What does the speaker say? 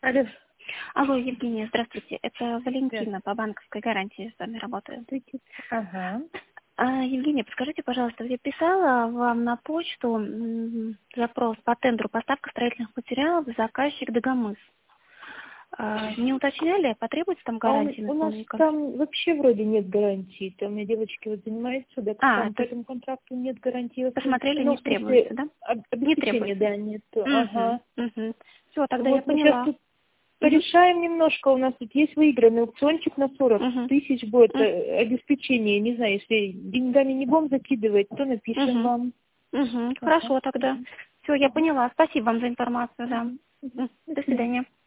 Алло. Алло, Евгения, здравствуйте. Это Да. Валентина по банковской гарантии с вами работаю. Ага. Евгения, подскажите, пожалуйста, я писала вам на почту запрос по тендеру поставка строительных материалов, заказчик Дагомыс. Не уточняли, потребуется там А гарантии на у нас исполнение контракта? там вообще вроде нет гарантии. Там у меня девочки вот занимаются, так там по То есть этому контракту нет гарантии. Вообще, посмотрели, ну, не в требуется, смысле, да? Не обеспечения, требуется. да, нет. Ага. Все, тогда я Вот мы сейчас поняла. тут Мгм. порешаем немножко. У нас тут есть выигранный аукциончик на 40 Мгм. тысяч будет М. обеспечение. Не знаю, если деньгами не будем закидывать, то напишем Мгм. вам. Ага. Хорошо тогда. Все, я Ага. поняла. Спасибо вам за информацию, да. Мгм. Мгм. До До свидания. свидания.